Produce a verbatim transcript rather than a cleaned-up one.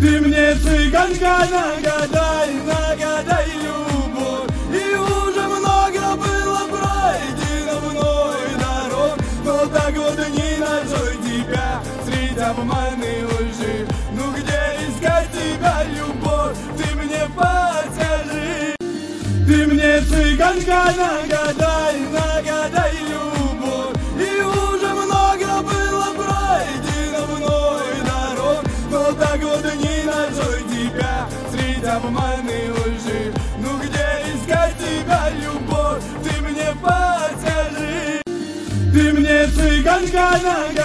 Ты мне, цыганка, нагадай, нагадай любовь. И уже много было пройдено мной дорог, но так вот не нашел тебя среди обмана и лжи. Ну где искать тебя, любовь, ты мне подскажи. Ты мне, цыганка, нагадай, нагадай любовь. И уже много было пройдено мной дорог, но так вот не нашел тебя среди обмана и лжи. Ну где искать тебя, любовь, ты мне подскажи. Ты мне, цыганка, нагадай.